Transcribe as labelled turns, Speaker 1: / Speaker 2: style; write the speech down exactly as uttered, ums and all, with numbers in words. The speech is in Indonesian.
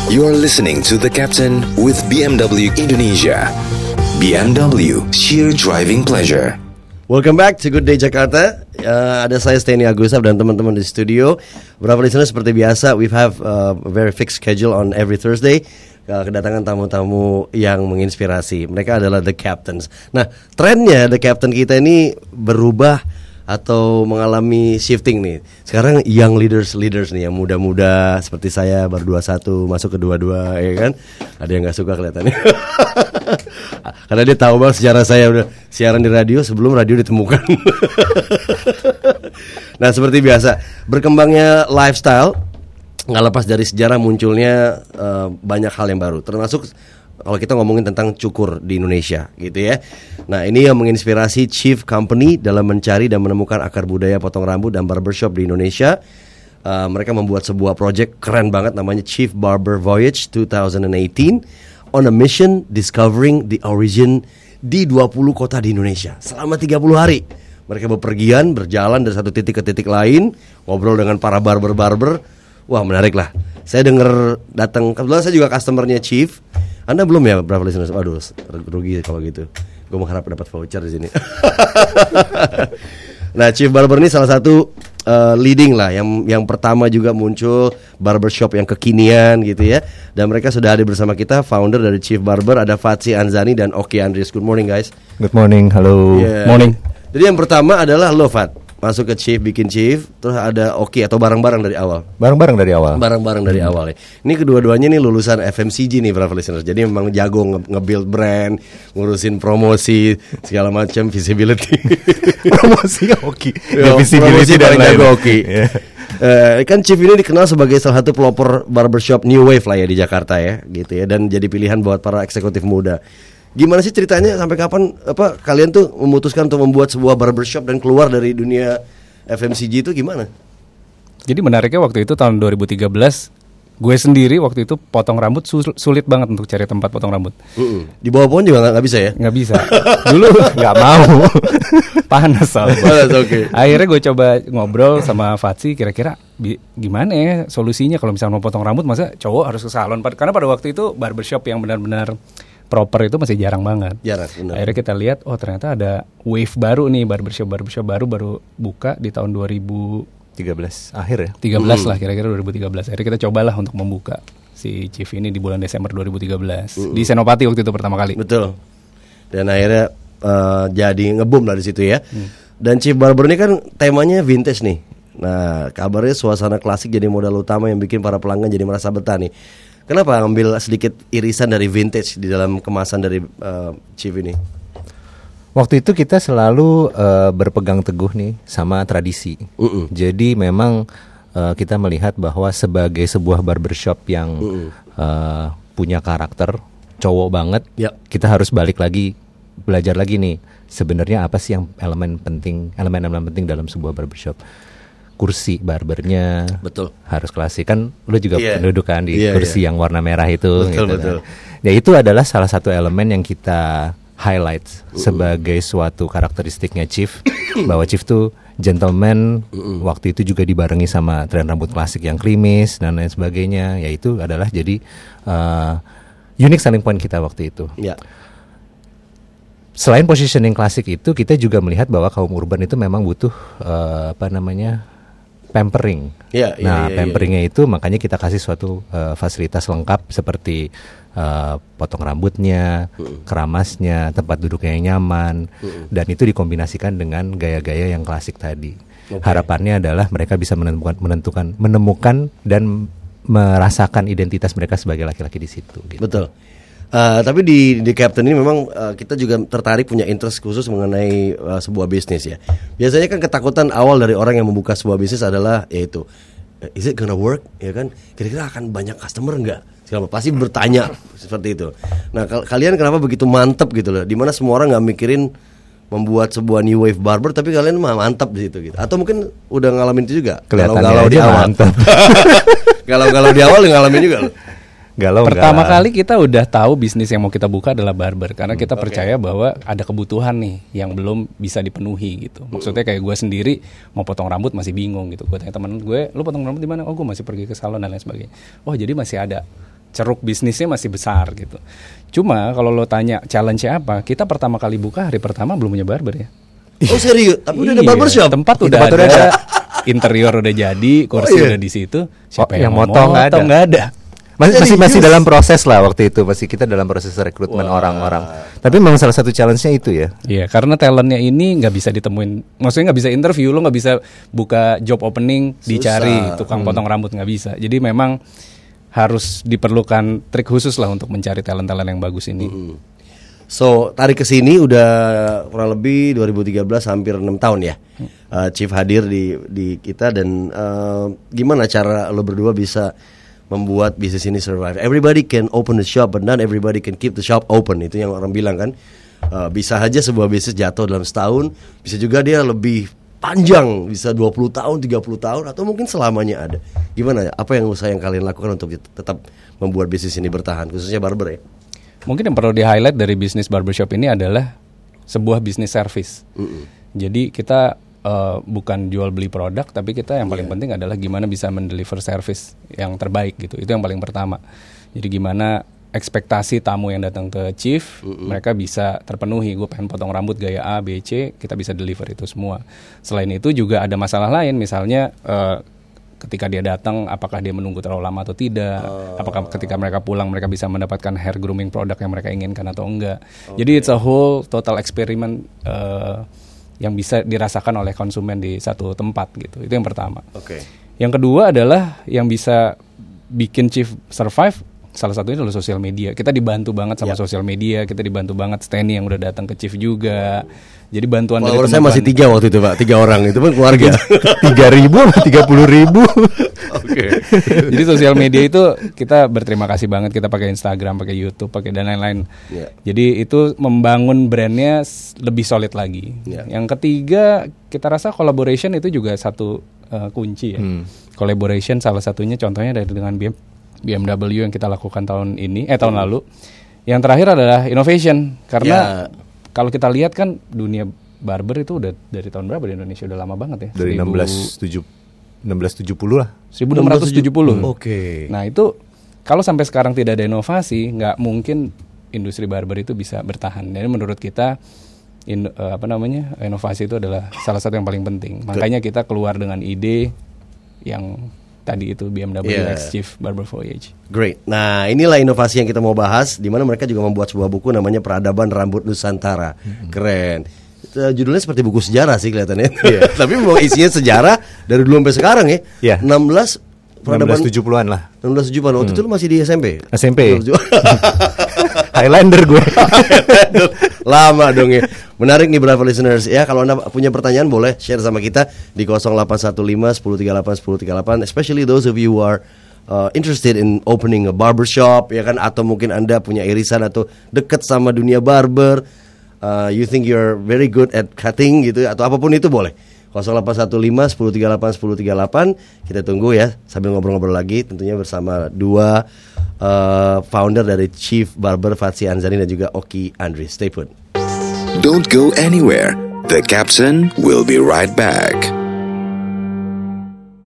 Speaker 1: You're listening to The Captain with B M W Indonesia. B M W, sheer driving pleasure.
Speaker 2: Welcome back to Good Day Jakarta. uh, Ada saya Steny Agusab dan teman-teman di studio. Beberapa listener seperti biasa, we have uh, a very fixed schedule on every Thursday. uh, Kedatangan tamu-tamu yang menginspirasi. Mereka adalah The Captains. Nah, trennya The Captain kita ini berubah atau mengalami shifting nih. Sekarang young leaders-leaders nih, yang muda-muda seperti saya, baru dua puluh satu masuk ke dua puluh dua, ya kan. Ada yang gak suka kelihatannya. Karena dia tahu banget sejarah saya udah siaran di radio sebelum radio ditemukan. Nah, seperti biasa, berkembangnya lifestyle nggak lepas dari sejarah munculnya uh, banyak hal yang baru, termasuk kalau kita ngomongin tentang cukur di Indonesia gitu ya. Nah, ini yang menginspirasi Chief Company dalam mencari dan menemukan akar budaya potong rambut dan barbershop di Indonesia. uh, Mereka membuat sebuah project keren banget namanya Chief Barber Voyage dua ribu delapan belas, on a mission discovering the origin di dua puluh kota di Indonesia. Selama tiga puluh hari mereka bepergian, berjalan dari satu titik ke titik lain, ngobrol dengan para barber-barber. Wah, menarik lah. Saya dengar datang, kebetulan saya juga customernya Chief. Anda belum ya, berapa listeners? Waduh, rugi kalau gitu. Gue mengharap dapat voucher di sini. Nah, Chief Barber ini salah satu uh, leading lah, yang yang pertama juga muncul barbershop yang kekinian gitu ya. Dan mereka sudah hadir bersama kita, founder dari Chief Barber, ada Fatsi Anzani dan Oki Andries. Good morning guys.
Speaker 3: Good morning, halo.
Speaker 2: Yeah.
Speaker 3: Morning.
Speaker 2: Jadi yang pertama adalah lo, Fat, masuk ke Chief, bikin Chief, terus ada Oki atau bareng-bareng dari awal?
Speaker 3: Bareng-bareng dari awal.
Speaker 2: Bareng-bareng dari hmm. awal ya. Ini kedua-duanya nih lulusan F M C G nih, para listeners. Jadi memang jago nge- nge-build brand, ngurusin promosi, segala macam, visibility.
Speaker 3: Promosi Oki.
Speaker 2: Ya,
Speaker 3: visibility
Speaker 2: dan
Speaker 3: lain.
Speaker 2: Jago Oki. Yeah. Uh, kan Chief ini dikenal sebagai salah satu pelopor barbershop new wave lah ya di Jakarta ya, gitu ya, dan jadi pilihan buat para eksekutif muda. Gimana sih ceritanya, sampai kapan apa kalian tuh memutuskan untuk membuat sebuah barbershop dan keluar dari dunia F M C G itu gimana?
Speaker 4: Jadi menariknya waktu itu tahun dua ribu tiga belas, gue sendiri waktu itu potong rambut sul- sulit banget untuk cari tempat potong rambut.
Speaker 2: Mm-mm. Di bawah pohon juga nggak bisa ya?
Speaker 4: Nggak bisa. Dulu nggak mau. Panas soalnya.
Speaker 2: Panas, oke. Okay.
Speaker 4: Akhirnya gue coba ngobrol sama Fatsi, kira-kira bi- gimana ya solusinya kalau misalnya mau potong rambut, masa cowok harus ke salon? Karena pada waktu itu barbershop yang benar-benar proper itu masih jarang banget.
Speaker 2: Jarang, benar.
Speaker 4: Akhirnya kita lihat, oh ternyata ada wave baru nih, barbershop barbershop baru baru buka di tahun dua ribu
Speaker 3: tiga belas akhir ya.
Speaker 4: tiga belas
Speaker 2: hmm.
Speaker 4: lah kira-kira dua ribu tiga belas. Akhirnya kita cobalah untuk membuka si Chief ini di bulan Desember dua ribu tiga belas hmm. di Senopati waktu itu pertama kali.
Speaker 2: Betul. Dan akhirnya uh, jadi nge-boom lah di situ ya. Hmm. Dan Chief Barber ini kan temanya vintage nih. Nah, kabarnya suasana klasik jadi modal utama yang bikin para pelanggan jadi merasa betah nih. Kenapa ngambil sedikit irisan dari vintage di dalam kemasan dari uh, Chief ini?
Speaker 3: Waktu itu kita selalu uh, berpegang teguh nih sama tradisi. Uh-uh. Jadi memang uh, kita melihat bahwa sebagai sebuah barbershop yang uh-uh. uh, punya karakter cowok banget, yep. kita harus balik lagi, belajar lagi nih. Sebenarnya apa sih yang elemen penting, elemen-elemen penting dalam sebuah barbershop? Kursi barbernya betul harus klasik, kan lu juga yeah. penduduk kan di yeah, kursi yeah. yang warna merah itu,
Speaker 2: betul,
Speaker 3: gitu
Speaker 2: betul.
Speaker 3: Kan. Ya itu adalah salah satu elemen yang kita highlight uh-uh. sebagai suatu karakteristiknya Chief, bahwa Chief tuh gentleman. uh-uh. Waktu itu juga dibarengi sama tren rambut klasik yang krimis dan lain sebagainya. Ya itu adalah jadi uh, unique selling point kita waktu itu. Yeah. Selain positioning klasik itu, kita juga melihat bahwa kaum urban itu memang butuh uh, apa namanya pampering. Yeah, yeah,
Speaker 2: nah,
Speaker 3: yeah, pamperingnya yeah. itu makanya kita kasih suatu uh, fasilitas lengkap seperti uh, potong rambutnya, uh-uh. keramasnya, tempat duduknya yang nyaman, uh-uh. dan itu dikombinasikan dengan gaya-gaya yang klasik tadi. Okay. Harapannya adalah mereka bisa menentukan, menentukan, menemukan dan merasakan identitas mereka sebagai laki-laki di situ. Gitu.
Speaker 2: Betul. Uh, tapi di di Captain ini memang uh, kita juga tertarik, punya interest khusus mengenai uh, sebuah bisnis ya. Biasanya kan ketakutan awal dari orang yang membuka sebuah bisnis adalah yaitu is it gonna work, ya kan? Kira-kira akan banyak customer enggak? Segala pasti bertanya seperti itu. Nah, kal- kalian kenapa begitu mantep gitu loh? Dimana semua orang nggak mikirin membuat sebuah new wave barber, tapi kalian mah mantap di situ gitu. Atau mungkin udah ngalamin itu juga.
Speaker 3: Kelihatannya aja mantap.
Speaker 2: Galau-galau di awal ngalamin juga loh.
Speaker 4: Galau Pertama enggak. Kali kita udah tahu bisnis yang mau kita buka adalah barber, karena kita hmm, percaya okay. bahwa ada kebutuhan nih yang belum bisa dipenuhi gitu. Maksudnya kayak gue sendiri mau potong rambut masih bingung gitu. Gue tanya teman gue, lu potong rambut di mana? Oh, gue masih pergi ke salon dan lain sebagainya. Oh, jadi masih ada ceruk bisnisnya masih besar gitu. Cuma kalau lo tanya challenge-nya apa, kita pertama kali buka hari pertama belum punya barber ya.
Speaker 2: Oh serius? Tapi udah ada
Speaker 4: Iya,
Speaker 2: barbershop?
Speaker 4: Tempat udah
Speaker 3: Tempat
Speaker 4: ada,
Speaker 3: udah ada.
Speaker 4: interior udah jadi, kursi
Speaker 2: Oh, iya.
Speaker 4: udah di situ. Siapa
Speaker 3: Oh,
Speaker 4: yang,
Speaker 3: yang
Speaker 4: mau
Speaker 3: motong nggak ada.
Speaker 4: nggak ada.
Speaker 3: Masih, masih masih
Speaker 2: Serius?
Speaker 3: dalam proses lah waktu itu, masih kita dalam proses rekrutmen orang-orang. Tapi memang salah satu challenge-nya itu ya.
Speaker 4: Iya, karena talentnya ini nggak bisa ditemuin. Maksudnya nggak bisa interview, lo nggak bisa buka job opening dicari tukang potong rambut, nggak bisa. Jadi memang harus diperlukan trik khusus lah untuk mencari talent-talent yang bagus ini.
Speaker 2: So tarik ke sini udah kurang lebih dua ribu tiga belas, hampir enam tahun ya. Uh, Chief hadir di di kita dan uh, gimana cara lo berdua bisa membuat bisnis ini survive? Everybody can open the shop, but not everybody can keep the shop open. Itu yang orang bilang kan. Uh, bisa aja sebuah bisnis jatuh dalam setahun, bisa juga dia lebih panjang, bisa dua puluh tahun, tiga puluh tahun, atau mungkin selamanya ada. Gimana? Apa yang usaha yang kalian lakukan untuk tetap membuat bisnis ini bertahan, khususnya barber ya?
Speaker 4: Mungkin yang perlu di-highlight dari bisnis barbershop ini adalah sebuah bisnis service. Jadi kita uh, bukan jual beli produk, tapi kita yang paling penting adalah gimana bisa mendeliver service yang terbaik gitu. Itu yang paling pertama. Jadi gimana ekspektasi tamu yang datang ke Chief, mereka bisa terpenuhi. Gue pengen potong rambut gaya A, B, C, kita bisa deliver itu semua. Selain itu juga ada masalah lain, misalnya uh, ketika dia datang, apakah dia menunggu terlalu lama atau tidak? Oh. Apakah ketika mereka pulang, mereka bisa mendapatkan hair grooming produk yang mereka inginkan atau enggak? Okay. Jadi it's a whole total experiment uh, yang bisa dirasakan oleh konsumen di satu tempat gitu. Itu yang pertama.
Speaker 2: Oke. Okay.
Speaker 4: Yang kedua adalah yang bisa bikin Chief survive. Salah satunya adalah sosial media. Kita dibantu banget sama yep. sosial media. Kita dibantu banget Stanley yang udah datang ke Chief juga. Jadi bantuan dari teman-teman.
Speaker 2: Saya masih tiga waktu itu Pak, tiga orang itu pun keluarga.
Speaker 3: Tiga ribu, tiga puluh ribu.
Speaker 2: Oke.
Speaker 4: Jadi sosial media itu kita berterima kasih banget. Kita pakai Instagram, pakai YouTube, pakai dan lain-lain. Yeah. Jadi itu membangun brandnya lebih solid lagi. Yeah. Yang ketiga kita rasa collaboration itu juga satu uh, kunci ya. Hmm. Collaboration salah satunya contohnya dari dengan B M, B M W yang kita lakukan tahun ini, eh tahun hmm. lalu. Yang terakhir adalah innovation karena yeah. Kalau kita lihat kan dunia barber itu udah dari tahun berapa di Indonesia, udah lama banget ya.
Speaker 3: Dari enam belas tujuh puluh lah.
Speaker 4: seribu enam ratus tujuh puluh.
Speaker 2: Oke. Okay.
Speaker 4: Nah itu kalau sampai sekarang tidak ada inovasi, nggak mungkin industri barber itu bisa bertahan. Jadi menurut kita in, uh, apa namanya inovasi itu adalah salah satu yang paling penting. Makanya kita keluar dengan ide yang tadi itu B M W yeah. X Chief Barber Voyage.
Speaker 2: Great. Nah inilah inovasi yang kita mau bahas, di mana mereka juga membuat sebuah buku namanya Peradaban Rambut Nusantara. Mm-hmm. Keren. Itu, judulnya seperti buku sejarah sih kelihatannya. Yeah. Tapi memang isinya sejarah dari dulu sampai sekarang ya. Yeah. enam belas
Speaker 3: enam belas tujuh puluhan lah.
Speaker 2: enam belas tujuh puluhan. Waktu hmm. itu lu masih di S M P.
Speaker 3: S M P. Highlander gue.
Speaker 2: Lama dong ya. Menarik nih berapa listeners ya. Kalau Anda punya pertanyaan boleh share sama kita di nol delapan satu lima satu nol tiga delapan satu nol tiga delapan. Especially those of you who are uh, interested in opening a barbershop ya kan, atau mungkin Anda punya irisan atau dekat sama dunia barber. Uh, you think you're very good at cutting gitu atau apapun itu boleh. nol delapan satu lima satu nol tiga delapan satu nol tiga delapan. Kita tunggu ya sambil ngobrol-ngobrol lagi tentunya bersama dua uh, founder dari Chief Barber, Fatsi Anzani dan juga Oki Andri. Stay put.
Speaker 1: Don't go anywhere. The Captain will be right back.